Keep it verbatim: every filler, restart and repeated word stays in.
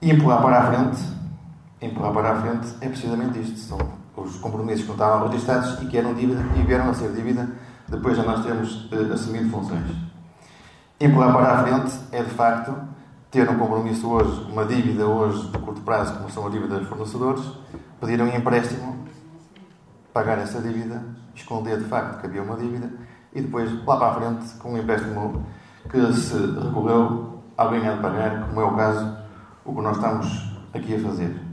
E empurrar para a frente, empurrar para a frente é precisamente isto. São os compromissos que não estavam registados e que eram dívida e vieram a ser dívida depois de nós termos eh, assumido funções. Empurrar para a frente é, de facto, ter um compromisso hoje, uma dívida hoje de curto prazo, como são as dívidas dos fornecedores, pedir um empréstimo, pagar essa dívida, esconder de facto que havia uma dívida e depois, lá para a frente, com um empréstimo que se recorreu, alguém há de pagar, como é o caso, o que nós estamos aqui a fazer.